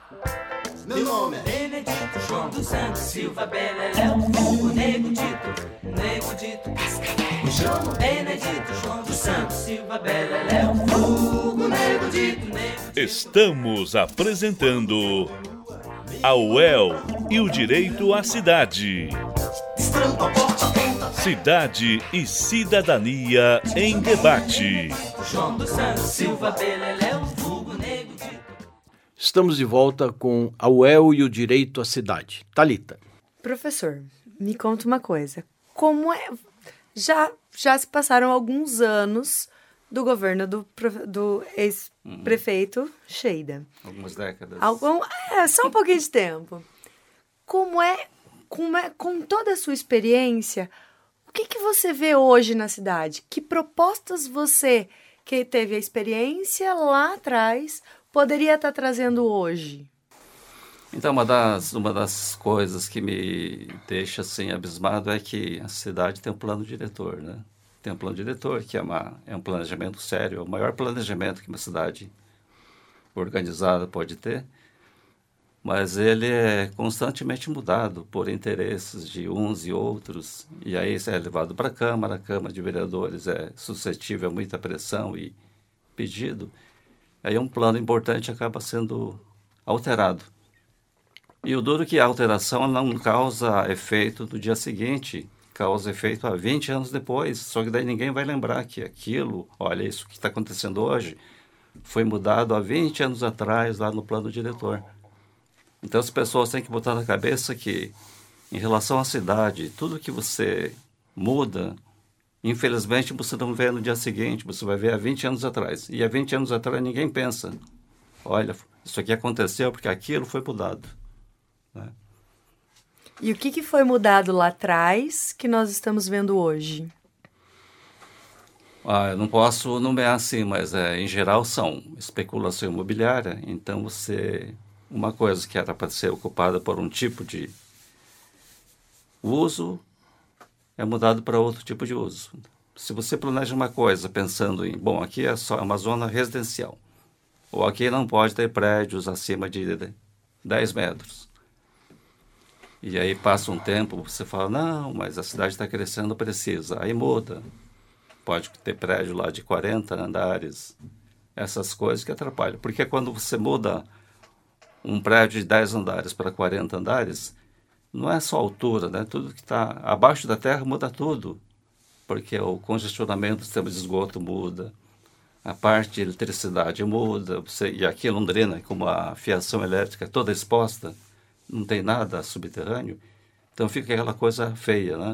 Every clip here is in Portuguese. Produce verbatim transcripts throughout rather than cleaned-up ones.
Meu nome é Benedito João dos Santos Silva Beleléu, o Nego Dito, Nego Dito Cascavel. Me chamo Benedito João dos Santos Silva Beleléu, o Nego Dito, Nego Dito. Estamos apresentando a U E L e o Direito à Cidade. Cidade e Cidadania em Debate. João dos Santos Silva Beleléu, vulgo Nego Dito. Estamos de volta com a U E L e o Direito à Cidade. Thalita. Professor, me conta uma coisa. Como é... Já, já se passaram alguns anos do governo do, do ex-prefeito uhum. Sheida. Algumas décadas. Algum, é, só um pouquinho de tempo. Como é, como é, com toda a sua experiência, o que, que você vê hoje na cidade? Que propostas você, que teve a experiência lá atrás, poderia estar trazendo hoje? Então, uma das, uma das coisas que me deixa assim abismado é que a cidade tem um plano diretor, né? Tem um plano diretor que é, uma, é um planejamento sério, é o maior planejamento que uma cidade organizada pode ter, mas ele é constantemente mudado por interesses de uns e outros, e aí isso é levado para a Câmara, a Câmara de Vereadores é suscetível a muita pressão e pedido, aí um plano importante acaba sendo alterado. E o duro é que a alteração não causa efeito no dia seguinte, causa efeito há vinte anos depois, só que daí ninguém vai lembrar que aquilo, olha, isso que está acontecendo hoje, foi mudado há vinte anos atrás lá no plano diretor. Então as pessoas têm que botar na cabeça que, em relação à cidade, tudo que você muda, infelizmente você não vê no dia seguinte, você vai ver há vinte anos atrás. E há vinte anos atrás ninguém pensa, olha, isso aqui aconteceu porque aquilo foi mudado. Né? E o que, que foi mudado lá atrás que nós estamos vendo hoje? Ah, eu não posso nomear assim, mas é, em geral são especulação imobiliária. Então, você, uma coisa que era para ser ocupada por um tipo de uso é mudado para outro tipo de uso. Se você planeja uma coisa pensando em, bom, aqui é só uma zona residencial, ou aqui não pode ter prédios acima de dez metros. E aí passa um tempo, você fala, não, mas a cidade está crescendo, precisa. Aí muda. Pode ter prédio lá de quarenta andares. Essas coisas que atrapalham. Porque quando você muda um prédio de dez andares para quarenta andares, não é só a altura, né? Tudo que está abaixo da terra muda tudo. Porque o congestionamento do sistema de esgoto muda, a parte de eletricidade muda. Você, e aqui em Londrina, como a fiação elétrica é toda exposta, não tem nada subterrâneo, então fica aquela coisa feia, né?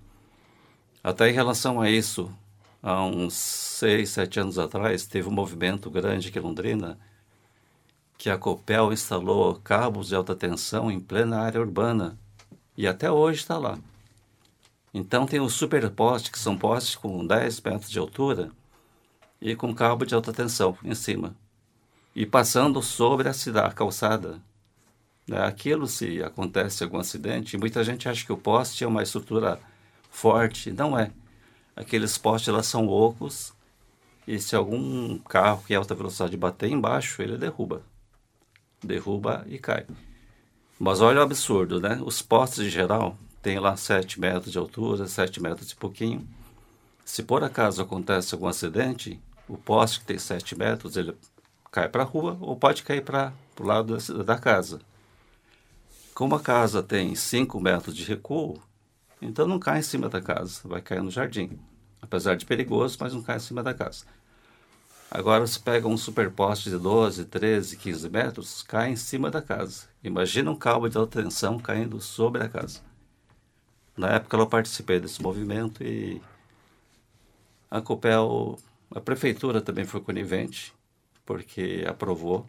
Até em relação a isso, há uns seis, sete anos atrás, teve um movimento grande aqui em Londrina, que a Copel instalou cabos de alta tensão em plena área urbana, e até hoje está lá. Então tem os superpostes, que são postes com dez metros de altura, e com cabo de alta tensão em cima, e passando sobre a cidade, a calçada. Aquilo, se acontece algum acidente, muita gente acha que o poste é uma estrutura forte. Não é. Aqueles postes lá são ocos e se algum carro que é alta velocidade bater embaixo, ele derruba. Derruba e cai. Mas olha o absurdo, né? Os postes, em geral, têm lá sete metros de altura, sete metros e pouquinho. Se por acaso acontece algum acidente, o poste que tem sete metros, ele cai para a rua ou pode cair para o lado da, da casa. Como a casa tem cinco metros de recuo, então não cai em cima da casa, vai cair no jardim. Apesar de perigoso, mas não cai em cima da casa. Agora, se pega um superposte de doze, treze, quinze metros, cai em cima da casa. Imagina um cabo de alta tensão caindo sobre a casa. Na época, eu participei desse movimento e a Copel, a prefeitura também foi conivente, porque aprovou,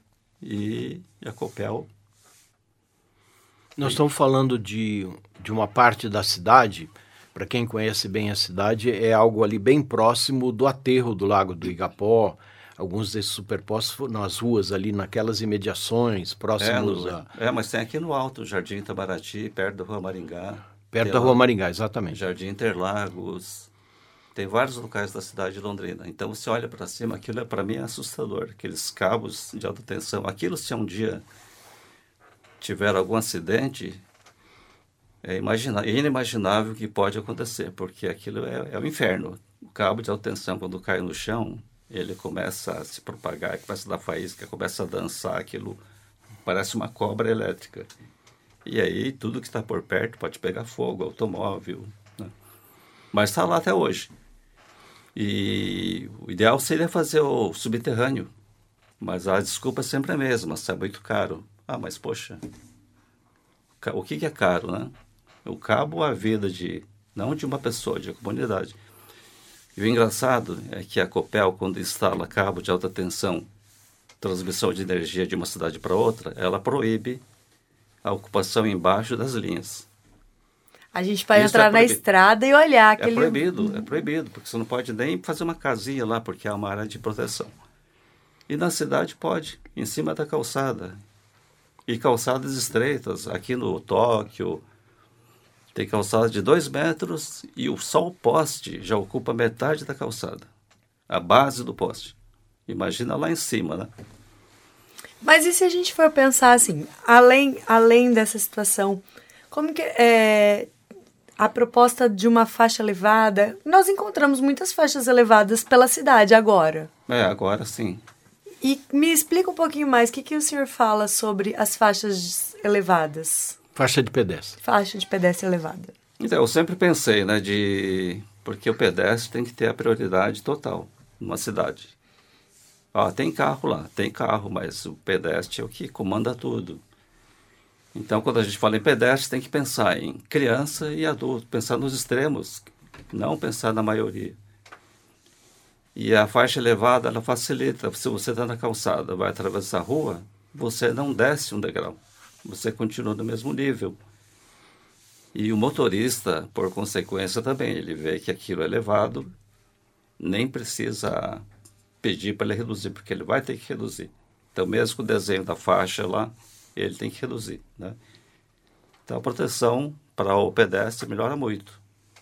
e a Copel... Nós estamos falando de, de uma parte da cidade, para quem conhece bem a cidade, é algo ali bem próximo do aterro do Lago do Igapó, alguns desses superpostos nas ruas ali, naquelas imediações, próximos é, no, a... É, mas tem aqui no alto, Jardim Itabaraty, perto da Rua Maringá. Perto da Rua Maringá, exatamente. Jardim Interlagos, tem vários locais da cidade de Londrina. Então, você olha para cima, aquilo é, para mim é assustador, aqueles cabos de alta tensão. Aquilo, se um dia tiver algum acidente, é, imagina, é inimaginável o que pode acontecer, porque aquilo é, é o inferno. O cabo de alta tensão, quando cai no chão, ele começa a se propagar, começa a dar faísca, começa a dançar, aquilo parece uma cobra elétrica. E aí tudo que está por perto pode pegar fogo, automóvel, né? Mas está lá até hoje. E o ideal seria fazer o subterrâneo, mas a desculpa é sempre a mesma, sai muito caro. Ah, mas poxa, o que é caro, né? O cabo é a vida de, não de uma pessoa, de uma comunidade. E o engraçado é que a Copel, quando instala cabo de alta tensão, transmissão de energia de uma cidade para outra, ela proíbe a ocupação embaixo das linhas. A gente pode Isso entrar é na estrada e olhar aquele... É proibido, é proibido, porque você não pode nem fazer uma casinha lá, porque é uma área de proteção. E na cidade pode, em cima da calçada. E calçadas estreitas, aqui no Tóquio, tem calçada de dois metros e o, só o poste já ocupa metade da calçada. A base do poste. Imagina lá em cima, né? Mas e se a gente for pensar assim, além, além dessa situação, como que é a proposta de uma faixa elevada? Nós encontramos muitas faixas elevadas pela cidade agora. É, agora sim. E me explica um pouquinho mais, o que, que o senhor fala sobre as faixas elevadas? Faixa de pedestre. Faixa de pedestre elevada. Então, eu sempre pensei, né, de... Porque o pedestre tem que ter a prioridade total numa cidade. Ah, tem carro lá, tem carro, mas o pedestre é o que comanda tudo. Então, quando a gente fala em pedestre, tem que pensar em criança e adulto, pensar nos extremos, não pensar na maioria. E a faixa elevada, ela facilita. Se você está na calçada, vai atravessar a rua, você não desce um degrau. Você continua no mesmo nível. E o motorista, por consequência também, ele vê que aquilo é elevado, nem precisa pedir para ele reduzir, porque ele vai ter que reduzir. Então, mesmo com o desenho da faixa lá, ele tem que reduzir, né? Então, a proteção para o pedestre melhora muito.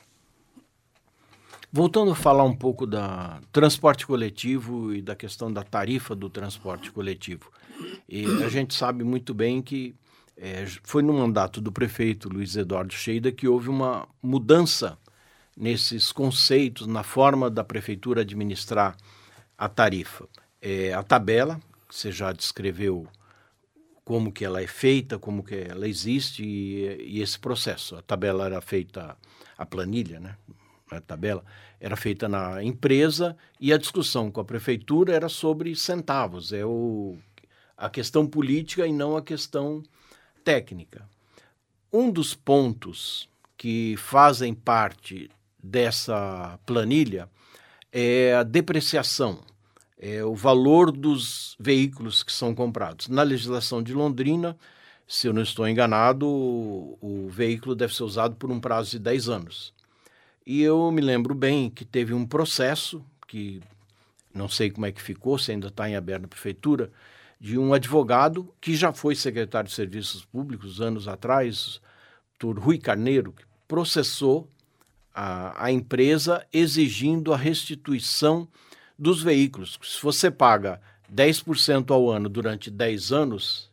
Voltando a falar um pouco da transporte coletivo e da questão da tarifa do transporte coletivo. E a gente sabe muito bem que é, foi no mandato do prefeito Luiz Eduardo Scheida que houve uma mudança nesses conceitos, na forma da prefeitura administrar a tarifa. É, a tabela, que você já descreveu como que ela é feita, como que ela existe e, e esse processo. A tabela era feita, a planilha, né? A tabela era feita na empresa e a discussão com a prefeitura era sobre centavos, é o, a questão política e não a questão técnica. Um dos pontos que fazem parte dessa planilha é a depreciação, é o valor dos veículos que são comprados. Na legislação de Londrina, se eu não estou enganado, o, o veículo deve ser usado por um prazo de dez anos. E eu me lembro bem que teve um processo, que não sei como é que ficou, se ainda está em aberto na prefeitura, de um advogado que já foi secretário de Serviços Públicos anos atrás, doutor Rui Carneiro, que processou a, a empresa exigindo a restituição dos veículos. Se você paga dez por cento ao ano durante dez anos,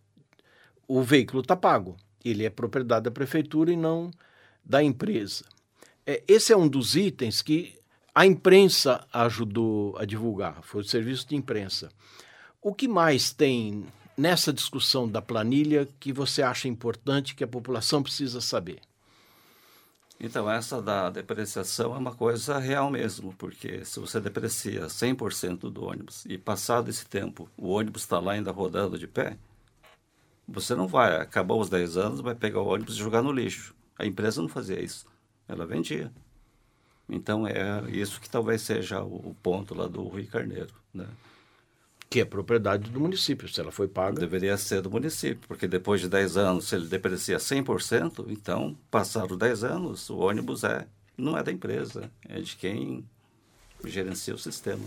o veículo está pago. Ele é propriedade da prefeitura e não da empresa. Esse é um dos itens que a imprensa ajudou a divulgar, foi o serviço de imprensa. O que mais tem nessa discussão da planilha que você acha importante, que a população precisa saber? Então, essa da depreciação é uma coisa real mesmo, porque se você deprecia cem por cento do ônibus e passado esse tempo o ônibus está lá ainda rodando de pé, você não vai, acabou os dez anos, vai pegar o ônibus e jogar no lixo. A empresa não fazia isso. Ela vendia. Então, é isso que talvez seja o ponto lá do Rui Carneiro, né? Que é propriedade do município, se ela foi paga. Deveria ser do município, porque depois de dez anos, se ele deprecia cem por cento, então, passados dez anos, o ônibus é, não é da empresa, é de quem gerencia o sistema.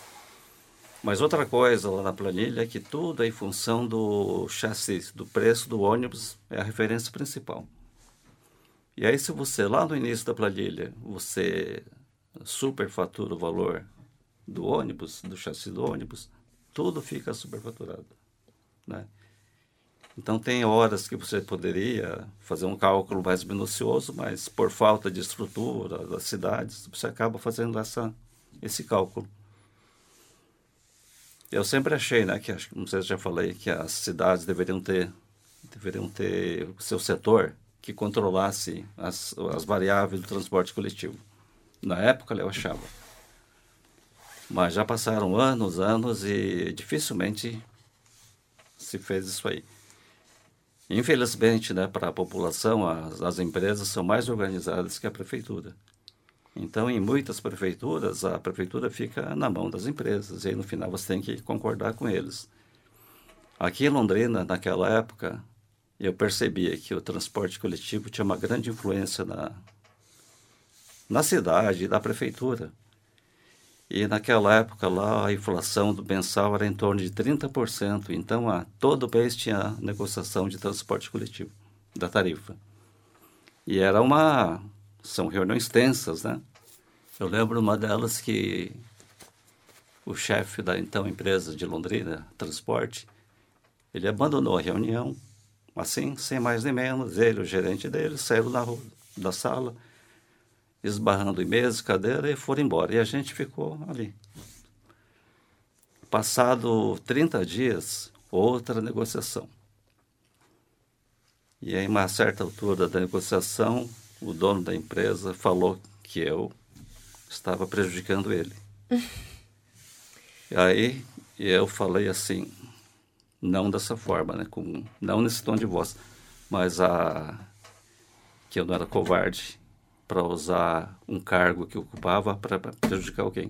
Mas outra coisa lá na planilha é que tudo é em função do chassi, do preço do ônibus, é a referência principal. E aí, se você, lá no início da planilha, você superfatura o valor do ônibus, do chassi do ônibus, tudo fica superfaturado, né? Então, tem horas que você poderia fazer um cálculo mais minucioso, mas por falta de estrutura das cidades, você acaba fazendo essa, esse cálculo. Eu sempre achei, né, que, acho, não sei se já falei, que as cidades deveriam ter, deveriam ter o seu setor que controlasse as, as variáveis do transporte coletivo. Na época, eu achava. Mas já passaram anos, anos e dificilmente se fez isso aí. Infelizmente, né, para a população, as, as empresas são mais organizadas que a prefeitura. Então, em muitas prefeituras, a prefeitura fica na mão das empresas, e aí no final você tem que concordar com eles. Aqui em Londrina, naquela época, eu percebia que o transporte coletivo tinha uma grande influência na, na cidade e da prefeitura. E naquela época lá, a inflação do mensal era em torno de trinta por cento. Então, a, todo mês tinha negociação de transporte coletivo, da tarifa. E era uma... São reuniões tensas, né? Eu lembro uma delas que o chefe da, então, empresa de Londrina, Transporte, ele abandonou a reunião, assim, sem mais nem menos. Ele, o gerente dele, saíram da, da sala, esbarrando em mesa, cadeira, e foram embora. E a gente ficou ali. Passado trinta dias, outra negociação. E aí, uma certa altura da negociação, o dono da empresa falou que eu estava prejudicando ele. E aí, eu falei assim, não dessa forma, né? Com, não nesse tom de voz, mas a, que eu não era covarde para usar um cargo que eu ocupava para prejudicar alguém.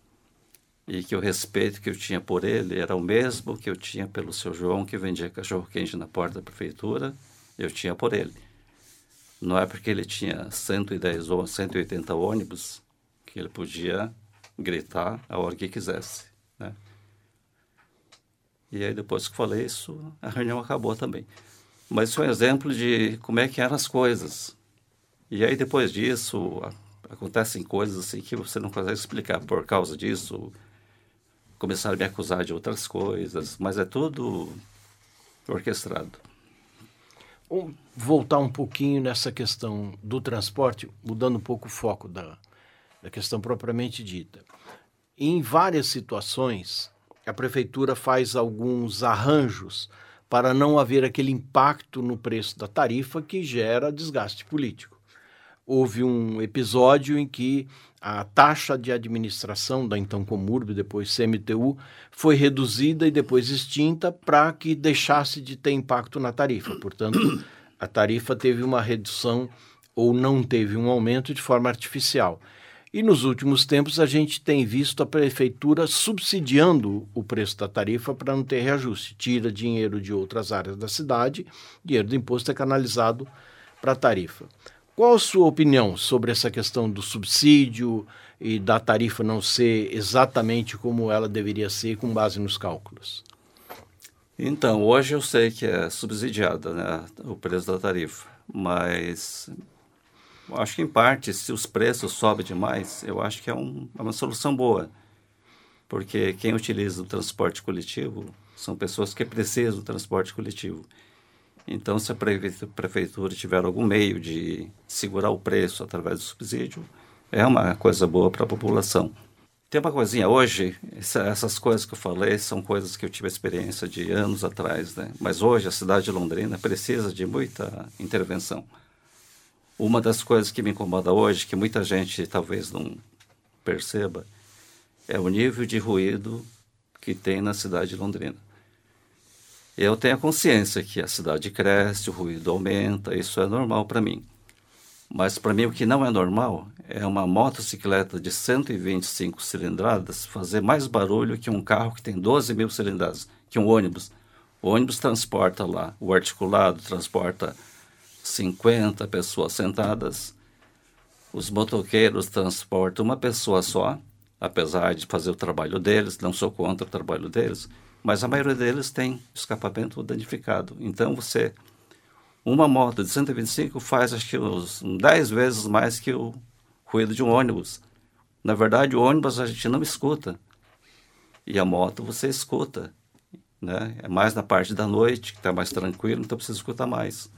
E que o respeito que eu tinha por ele era o mesmo que eu tinha pelo seu João, que vendia cachorro-quente na porta da prefeitura, eu tinha por ele. Não é porque ele tinha cento e dez ou cento e oitenta ônibus que ele podia gritar a hora que quisesse, né? E aí, depois que falei isso, a reunião acabou também. Mas foi um exemplo de como é que eram as coisas. E aí, depois disso, a, acontecem coisas assim que você não consegue explicar. Por causa disso, começaram a me acusar de outras coisas, mas é tudo orquestrado. Vamos voltar um pouquinho nessa questão do transporte, mudando um pouco o foco da, da questão propriamente dita. Em várias situações, a prefeitura faz alguns arranjos para não haver aquele impacto no preço da tarifa que gera desgaste político. Houve um episódio em que a taxa de administração da então Comurb, depois C M T U, foi reduzida e depois extinta para que deixasse de ter impacto na tarifa. Portanto, a tarifa teve uma redução ou não teve um aumento de forma artificial. E nos últimos tempos a gente tem visto a prefeitura subsidiando o preço da tarifa para não ter reajuste. Tira dinheiro de outras áreas da cidade, dinheiro do imposto é canalizado para a tarifa. Qual a sua opinião sobre essa questão do subsídio e da tarifa não ser exatamente como ela deveria ser com base nos cálculos? Então, hoje eu sei que é subsidiada, né, o preço da tarifa, mas acho que, em parte, se os preços sobem demais, eu acho que é, um, é uma solução boa, porque quem utiliza o transporte coletivo são pessoas que precisam do transporte coletivo. Então, se a prefeitura tiver algum meio de segurar o preço através do subsídio, é uma coisa boa para a população. Tem uma coisinha, hoje, essa, essas coisas que eu falei são coisas que eu tive experiência de anos atrás, né? Mas hoje a cidade de Londrina precisa de muita intervenção. Uma das coisas que me incomoda hoje, que muita gente talvez não perceba, é o nível de ruído que tem na cidade de Londrina. Eu tenho a consciência que a cidade cresce, o ruído aumenta, isso é normal para mim. Mas para mim o que não é normal é uma motocicleta de cento e vinte e cinco cilindradas fazer mais barulho que um carro que tem doze mil cilindradas, que um ônibus. O ônibus transporta lá, o articulado transporta cinquenta pessoas sentadas, os motoqueiros transportam uma pessoa só, apesar de fazer o trabalho deles, não sou contra o trabalho deles, mas a maioria deles tem escapamento danificado. Então, você, uma moto de cento e vinte e cinco faz, acho que, uns dez vezes mais que o ruído de um ônibus. Na verdade, o ônibus a gente não escuta. E a moto você escuta. né? É mais na parte da noite, que está mais tranquilo, então precisa escutar mais.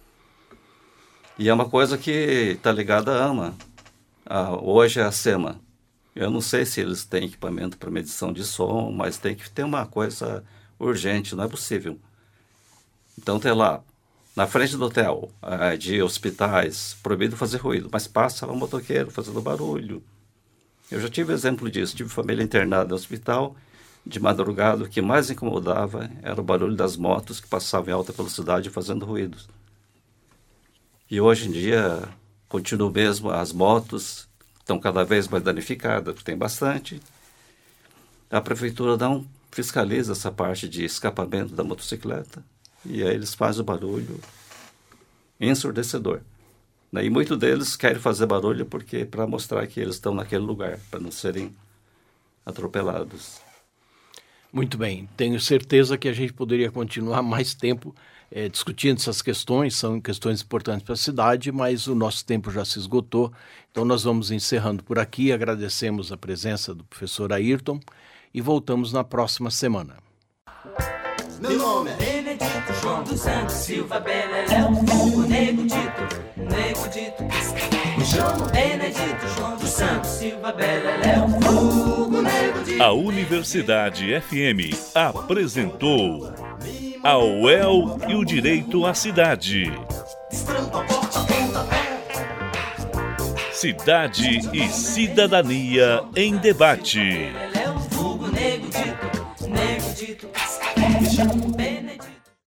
E é uma coisa que está ligada à AMA. Ah, hoje é a SEMA. Eu não sei se eles têm equipamento para medição de som, mas tem que ter uma coisa urgente, não é possível. Então tem lá, na frente do hotel, ah, de hospitais, proibido fazer ruído, mas passa lá um motoqueiro fazendo barulho. Eu já tive exemplo disso, tive família internada no hospital, de madrugada, o que mais incomodava era o barulho das motos que passavam em alta velocidade fazendo ruídos. E hoje em dia, continua mesmo, as motos estão cada vez mais danificadas, tem bastante. A prefeitura não fiscaliza essa parte de escapamento da motocicleta, e aí eles fazem o barulho ensurdecedor. E muitos deles querem fazer barulho porque para mostrar que eles estão naquele lugar, para não serem atropelados. Muito bem, tenho certeza que a gente poderia continuar mais tempo é, discutindo essas questões, são questões importantes para a cidade, mas o nosso tempo já se esgotou, então nós vamos encerrando por aqui, agradecemos a presença do professor Ayrton e voltamos na próxima semana. Meu nome é Benedito João dos Santos Silva Beleléu, o Nego Dito, Nego Dito Cascavel. Me chamo Benedito João dos Santos Silva Beleléu, o Nego Dito. A Universidade F M apresentou a U E L e o Direito à Cidade. Cidade e Cidadania em Debate. Nego Dito, Nego Dito Cascavel.